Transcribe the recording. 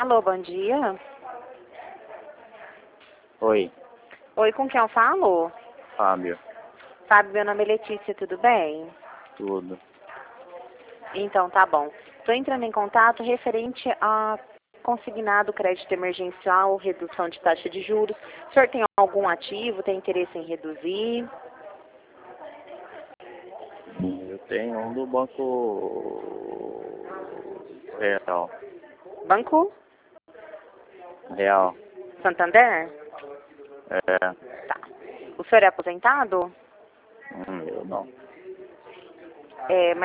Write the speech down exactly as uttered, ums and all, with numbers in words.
Alô, bom dia. Oi, Oi, com quem eu falo? Fábio. Fábio, meu nome é Letícia, tudo bem? Tudo. Então, tá bom. Estou entrando em contato referente a consignado crédito emergencial, redução de taxa de juros. O senhor tem algum ativo, tem interesse em reduzir? Eu tenho um do Banco Real. Banco Real. Santander? É. Tá. O senhor é aposentado? Hum, eu não. É,